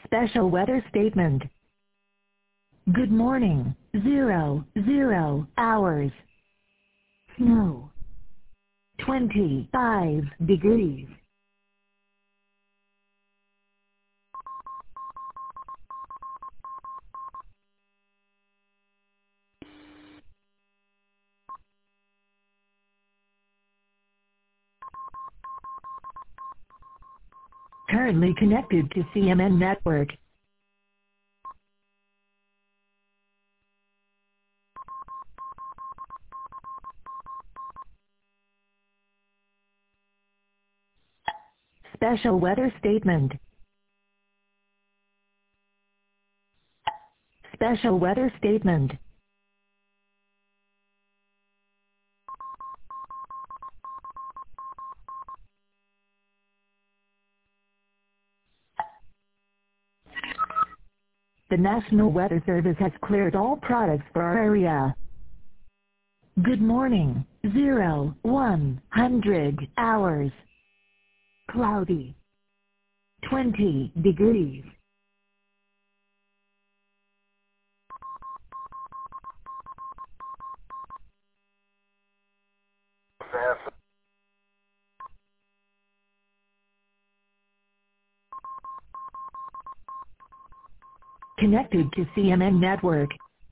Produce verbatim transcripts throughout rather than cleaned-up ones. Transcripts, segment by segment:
Special weather statement. Good morning, zero, zero hours. Snow. twenty-five degrees. Currently connected to C M N network. Special weather statement. Special weather statement. The National Weather Service has cleared all products for our area. Good morning, zero, one hundred hours. Cloudy. twenty degrees. Connected to C M N network.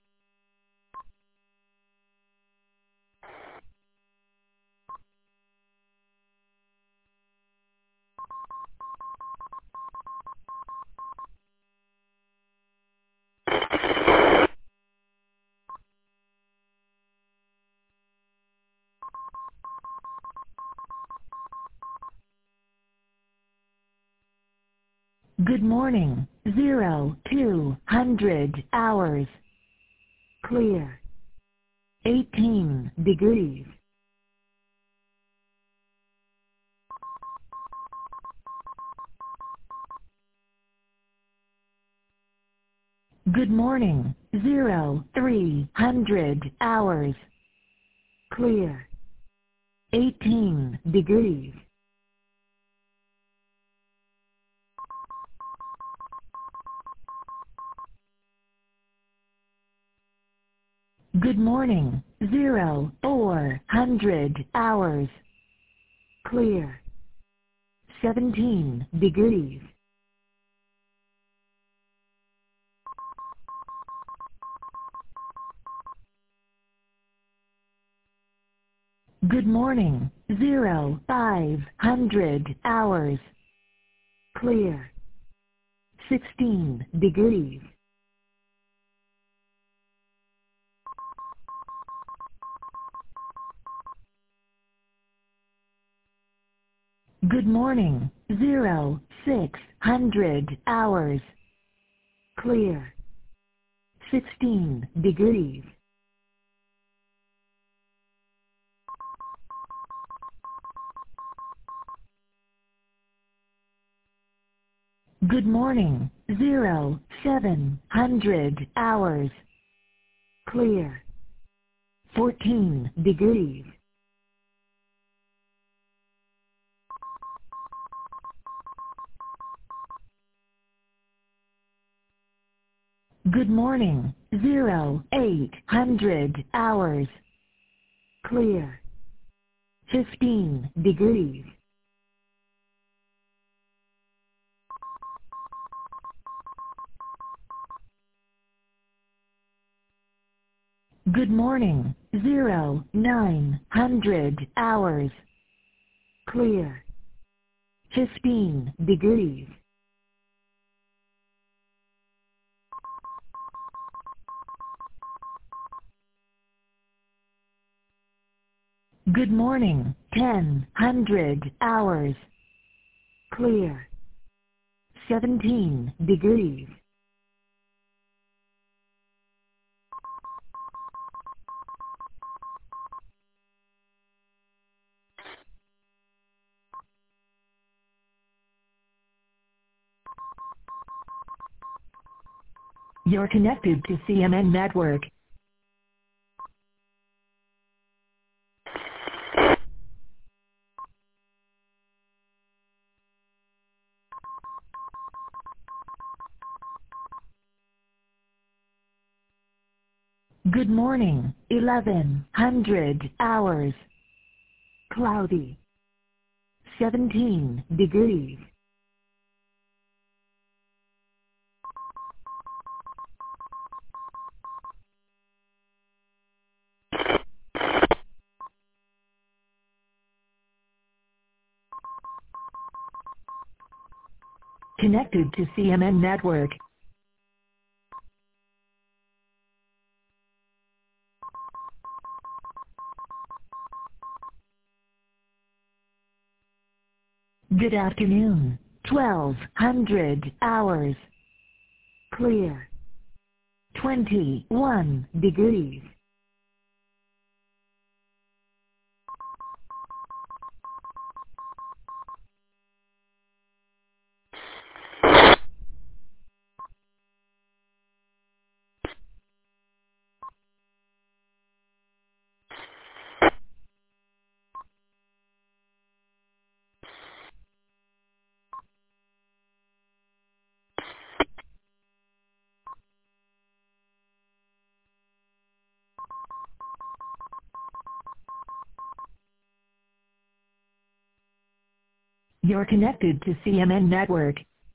Good morning, zero, two hundred hours. Clear. eighteen degrees. Good morning, zero, three hundred hours. Clear. eighteen degrees. Good morning, zero, four hundred hours. Clear. seventeen degrees. Good morning, zero, five hundred hours. Clear. sixteen degrees. Good morning, zero, six hundred hours. Clear. sixteen degrees. Good morning, zero, seven hundred hours. Clear. fourteen degrees. Good morning, zero, eight hundred hours. Clear. fifteen degrees. Good morning, zero, nine hundred hours. Clear. fifteen degrees. Good morning, ten hundred hours. Clear. seventeen degrees. You're connected to C M N network. Good morning, eleven hundred hours. Cloudy. seventeen degrees. Connected to C M N Network. Good afternoon, twelve hundred hours. Clear. twenty-one degrees. You're connected to C M N Network.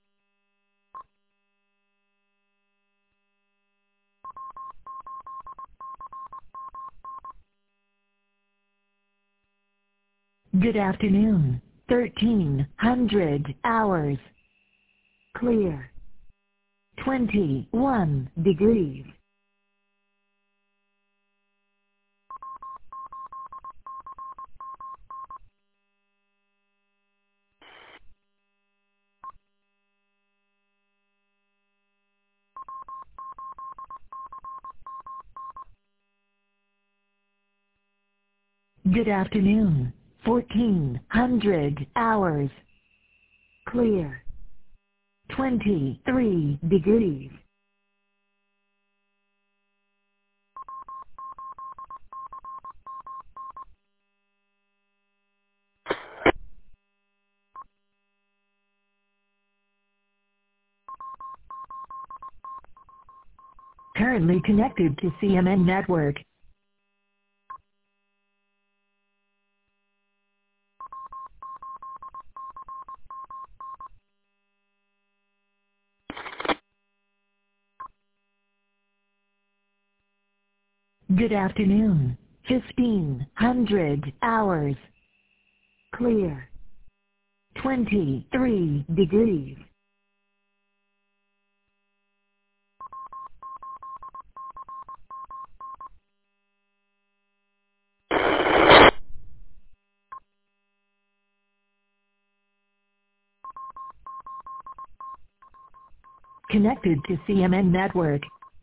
Good afternoon, thirteen hundred hours. Clear. twenty-one degrees. Good afternoon, fourteen hundred hours. Clear. twenty-three degrees. Currently connected to C M N Network. Good afternoon, fifteen hundred hours. Clear. twenty-three degrees. Connected to C M N Network.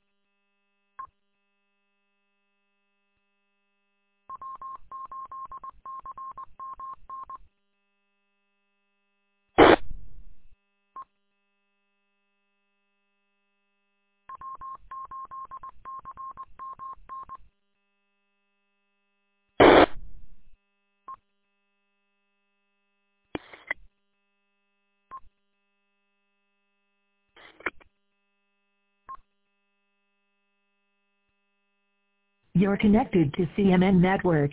You're connected to C M N Network.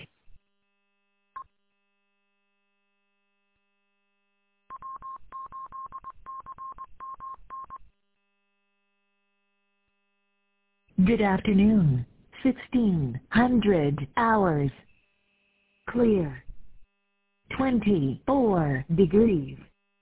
Good afternoon, sixteen hundred hours. Clear. twenty-four degrees.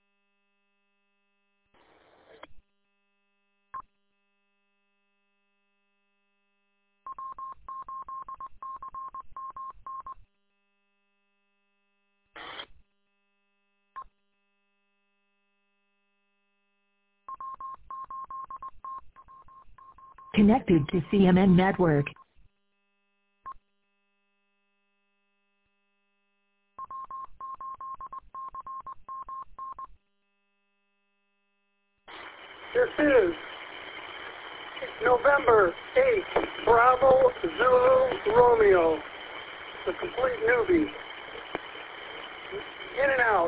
Connected to C M N Network. This is November eighth, Bravo Zulu Romeo, the complete newbie. In and out.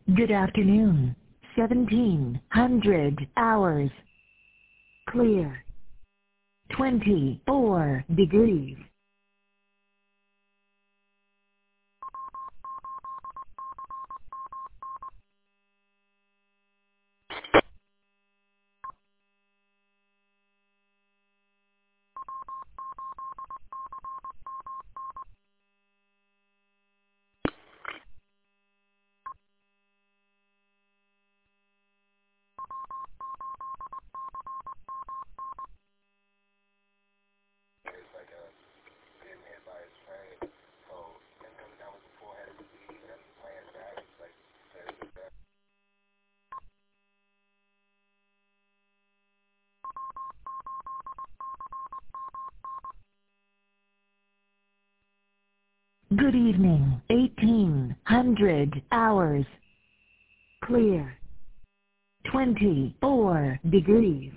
Good afternoon. seventeen hundred hours. Clear. twenty-four degrees. Good evening. eighteen hundred hours. Clear. twenty-four degrees.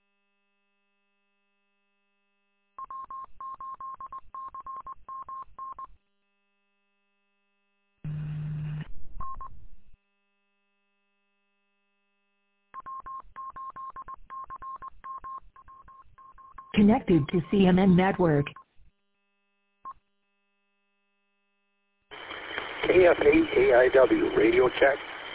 Connected to C M N Network. K F eight A I W, radio check.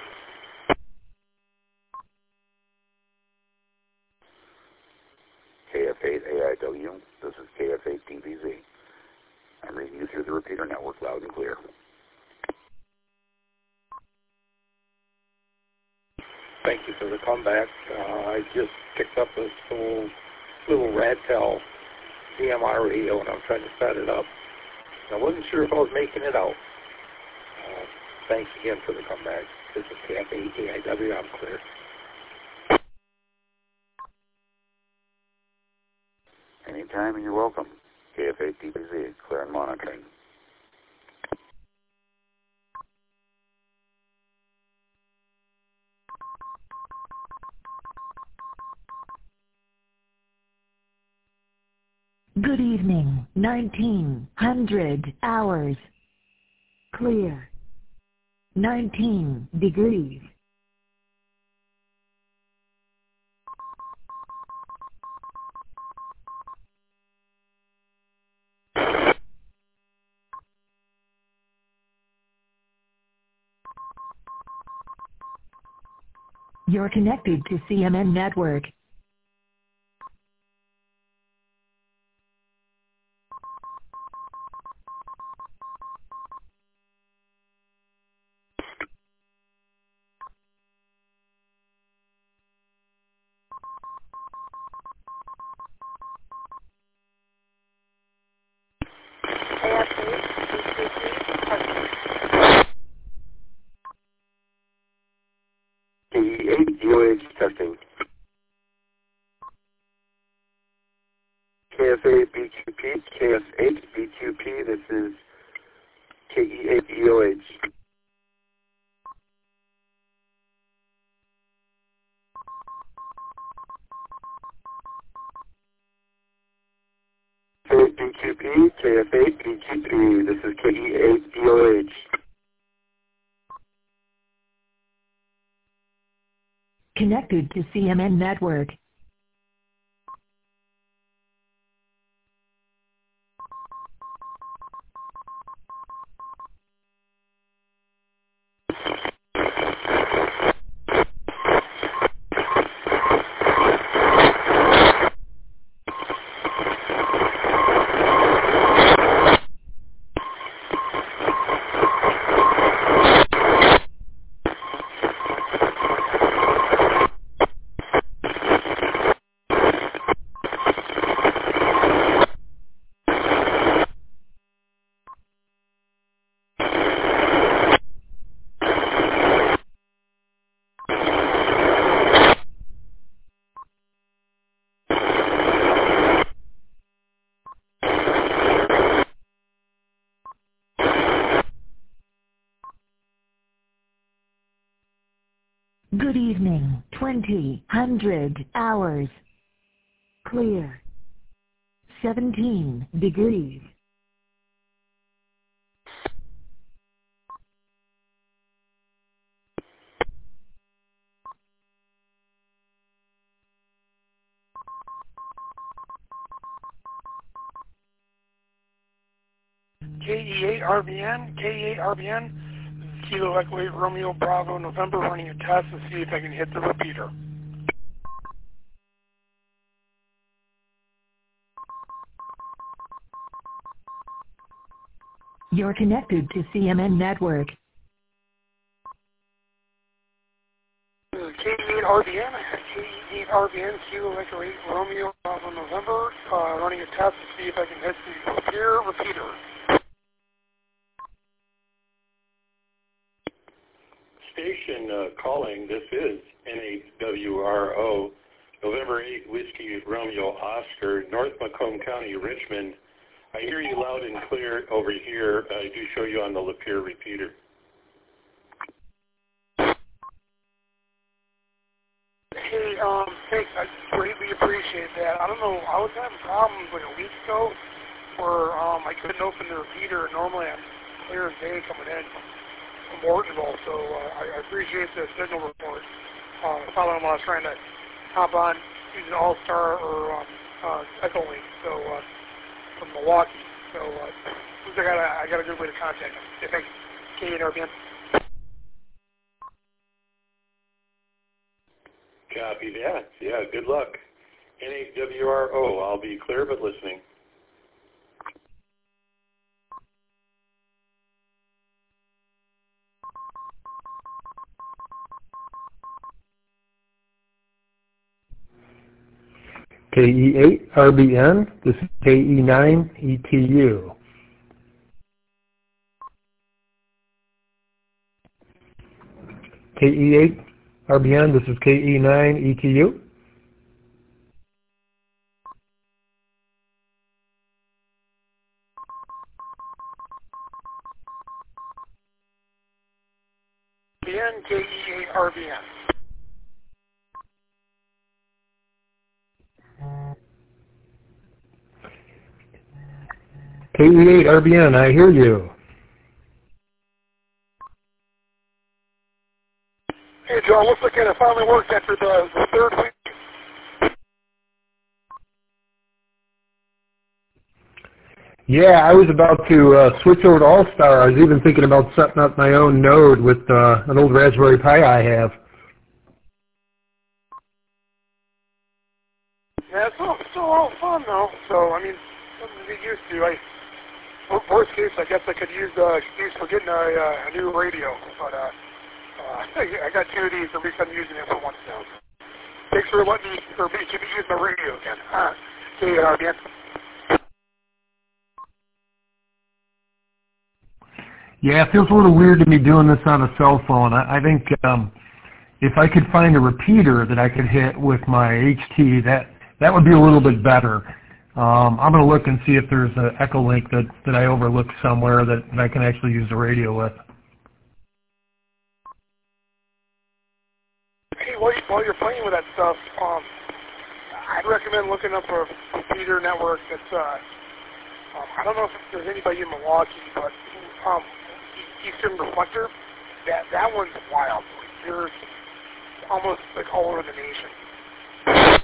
K F eight A I W, this is K F eight D B Z. I'm reading you through the repeater network loud and clear. Thank you for the comeback. Uh, I just picked up this little, little Radtel D M R radio and I'm trying to set it up. I wasn't sure if I was making it out. Uh, thanks again for the comeback. This is K F eight A I W, I'm clear. Anytime and you're welcome. K F eight D B Z, clear and monitoring. Good evening. nineteen hundred hours. Clear. nineteen degrees. You're connected to C M N Network. K E eight D O H testing. K F eight B Q P, K F eight B Q P, this is K E eight D O H. K F eight B Q P, K F eight B Q P, this is K E eight D O H. Connected to C M N Network. Good evening. twenty hundred hours. Clear. seventeen degrees. K E eight R B N, K E eight R B N, Kilo Echo eight Romeo Bravo November, running a test to see if I can hit the repeater. You're connected to C M N Network. K E eight R B N, K E eight R B N, Kilo Echo eight Romeo Bravo November, uh, running a test to see if I can hit the repeater repeater. Station uh, calling, this is N eight W R O, November eighth, Whiskey Romeo Oscar, North Macomb County, Richmond. I hear you loud and clear over here. I do show you on the Lapeer repeater. Hey, um, thanks. I greatly appreciate that. I don't know, I was having problems like a week ago where um, I couldn't open the repeater. Normally I'm clear as day coming in from, from Ortonville, so uh, I, I appreciate the signal report. Uh, following while I was trying to hop on using All-Star or um, uh, Echolink, so uh, from Milwaukee. So uh, I got a, I got a good way to contact them. Yeah, thanks. K E eight R B N. Copy that. Yeah, good luck. N eight W R O, I'll be clear but listening. K E eight R B N, this is K E nine E T U. K E eight R B N, this is K E nine E T U. K E eight R B N. K E eight R B N, I hear you. Hey, John, looks like it finally worked after the, the third week. Yeah, I was about to uh, switch over to All-Star. I was even thinking about setting up my own node with uh, an old Raspberry Pi I have. Yeah, it's still, still all fun, though. So, I mean, something to get used to. I, worst case, I guess I could use the excuse for getting a, uh, a new radio. But uh, uh, I got two of these. At least I'm using it for once now. Thanks for letting me, or me, keep me use my radio again. Uh, K E eight R B N. Yeah, it feels a little weird to me doing this on a cell phone. I, I think um, if I could find a repeater that I could hit with my H T, that that would be a little bit better. Um, I'm going to look and see if there's an Echolink that, that I overlooked somewhere that, that I can actually use the radio with. Hey, while, you, while you're playing with that stuff, um, I'd recommend looking up a repeater network that's, uh, um, I don't know if there's anybody in Milwaukee, but um, Eastern Reflector, that, that one's wild. There's almost like all over the nation.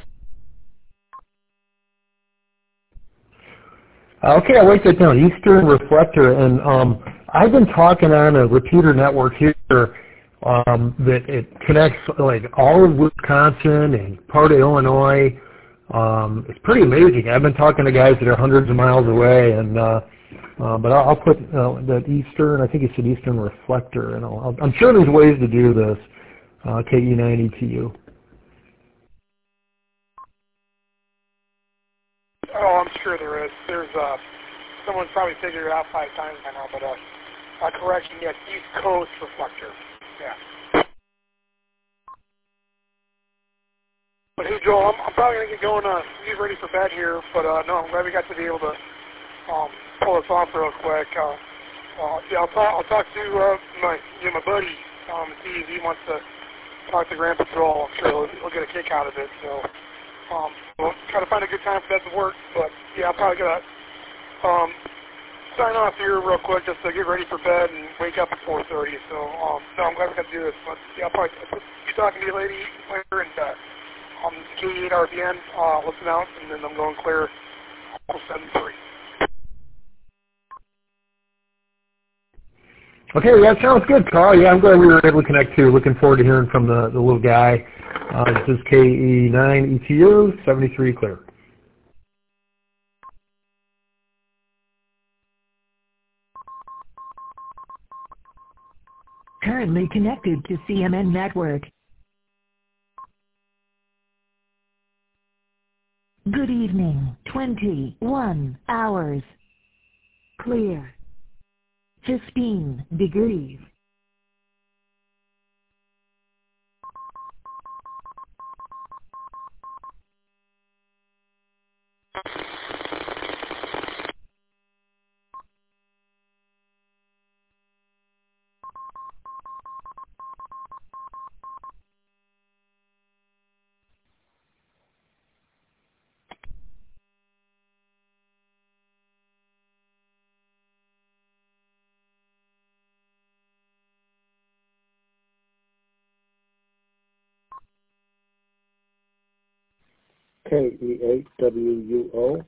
Okay, I'll write that down, Eastern Reflector, and um, I've been talking on a repeater network here um, that it connects like all of Wisconsin and part of Illinois. Um, it's pretty amazing. I've been talking to guys that are hundreds of miles away, and uh, uh, but I'll, I'll put uh, that Eastern, I think it's an Eastern Reflector, and I'll, I'll, I'm sure there's ways to do this, uh, K E nine E T U. Oh, I'm sure there is. There's uh, someone's probably figured it out five times by now, but uh, uh correction, yes, East Coast Reflector. Yeah. But hey, Joel, I'm, I'm probably gonna get going. Uh, get ready for bed here, but uh, no, I'm glad we got to be able to um, pull this off real quick. Uh, uh, yeah, I'll talk. I'll talk to uh, my you know, my buddy, um, see if he wants to talk to Grand Patrol. I'm sure he'll, he'll get a kick out of it. So. Um, we'll try to find a good time for that to work, but yeah, I'm probably going to um, sign off here real quick just to get ready for bed and wake up at four thirty. So, um, no, I'm glad we got to do this, but yeah, I'll probably be talking to you lady later, and uh, um, K E eight R B N, uh, listen out, and then I'm going clear seven three. Okay, that sounds good, Carl. Yeah, I'm glad we were able to connect too. Looking forward to hearing from the, the little guy. Uh, this is K E nine E T U, seventy-three clear. Currently connected to C M N network. Good evening, twenty-one hours. Clear. fifteen degrees. K E eight W U O.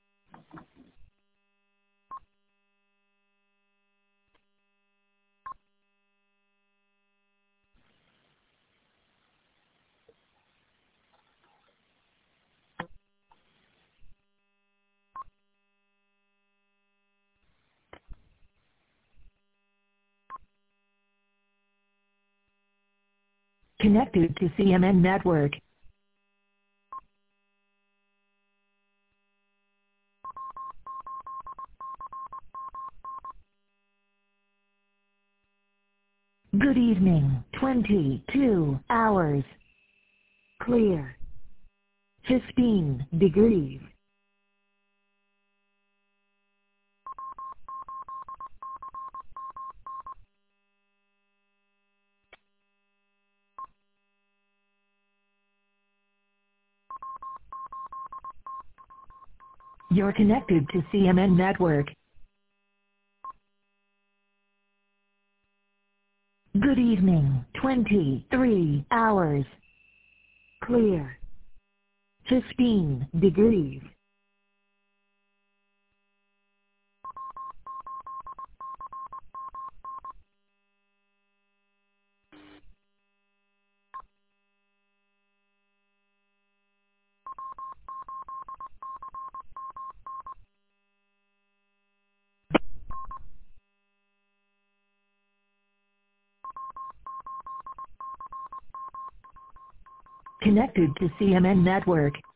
Connected to C M N network. Good evening, twenty-two hours. Clear. fifteen degrees. You're connected to C M N network. Good evening, twenty-three hours. Clear. fifteen degrees. Connected to C M N network.